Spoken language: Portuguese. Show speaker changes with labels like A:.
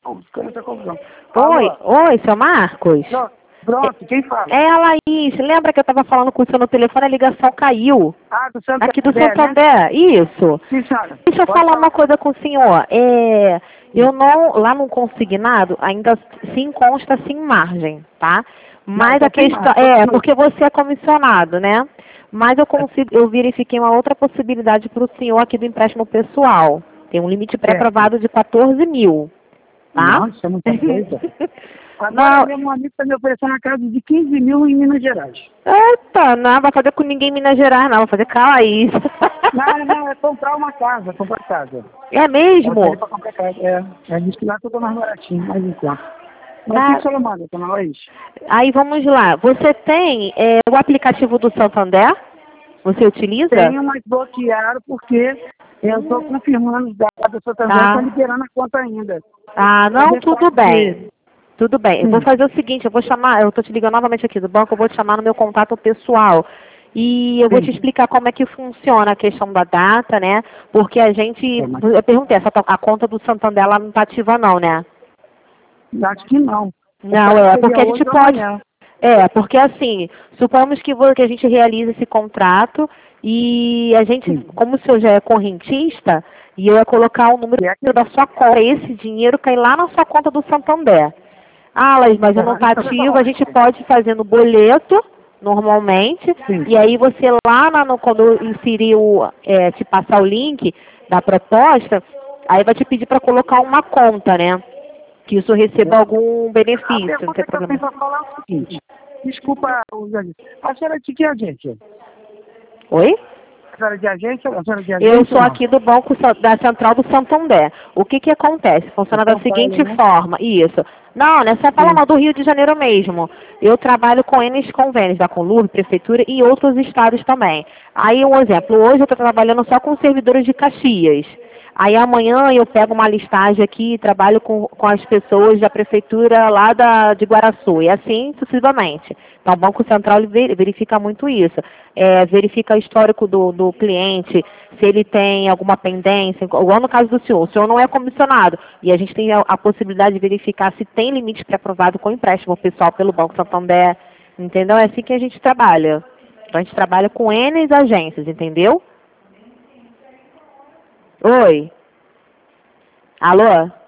A: Ficou nessa confusão.
B: Oi, seu Marcos?
A: Pronto, quem fala?
B: É a Laís. Lembra que eu estava falando com o senhor no telefone, a ligação caiu?
A: Ah, do Santander,
B: aqui do Santander, né? Isso.
A: Sim, senhora.
B: Deixa eu falar uma coisa com o senhor. Eu não, lá no consignado, ainda sim consta sim margem, tá? Mas a questão, porque você é comissionado, né? Mas eu verifiquei uma outra possibilidade para o senhor aqui do empréstimo pessoal. Tem um limite pré-aprovado de 14 mil, tá?
A: Nossa, é muita coisa. Agora, meu amigo está me oferecendo uma casa de 15 mil em Minas Gerais.
B: Eita, não vai fazer com ninguém em Minas Gerais, não. Vai fazer com a Laís.
A: Não, é comprar uma casa, comprar casa.
B: É mesmo?
A: Para comprar casa, diz que lá tudo mais baratinho, mais em conta. Mas o que a senhora manda, dona Laís?
B: Aí vamos lá. Você tem o aplicativo do Santander? Você utiliza?
A: Tenho, mas bloquearam porque eu estou confirmando os dados do Santander, estão liberando a conta ainda.
B: Ah, não, tudo bem. Tudo bem. Eu vou fazer o seguinte, eu estou te ligando novamente aqui do banco, eu vou te chamar no meu contato pessoal. E eu vou te explicar como é que funciona a questão da data, né? Porque a gente, eu perguntei, a conta do Santander ela não está ativa não, né?
A: Acho que não.
B: Não, porque a gente pode... porque assim, supomos que a gente realiza esse contrato e a gente, como o senhor já é correntista, e eu ia colocar o número da sua conta, esse dinheiro cai lá na sua conta do Santander. Ah, mas eu não está ativo, a gente pode fazer no boleto, normalmente, e aí você lá, quando eu inserir te passar o link da proposta, aí vai te pedir para colocar uma conta, né? Que isso receba algum benefício, não tem problema.
A: Eu falar o seguinte, desculpa, a senhora de que agência?
B: Oi?
A: A senhora de agência?
B: Eu sou aqui do Banco da Central do Santander. O que acontece? Funciona da seguinte forma. Isso. Não, nessa fala do Rio de Janeiro mesmo. Eu trabalho com N convênios da Conlurb, Prefeitura e outros estados também. Aí, um exemplo, hoje eu estou trabalhando só com servidores de Caxias. Aí amanhã eu pego uma listagem aqui e trabalho com as pessoas da prefeitura lá de Guaraçu, e assim sucessivamente. Então o Banco Central ele verifica muito isso. Verifica o histórico do cliente, se ele tem alguma pendência, igual no caso do senhor. O senhor não é comissionado. E a gente tem a possibilidade de verificar se tem limite pré-aprovado com empréstimo pessoal pelo Banco Santander. Entendeu? É assim que a gente trabalha. Então a gente trabalha com N agências, entendeu? Oi? Alô?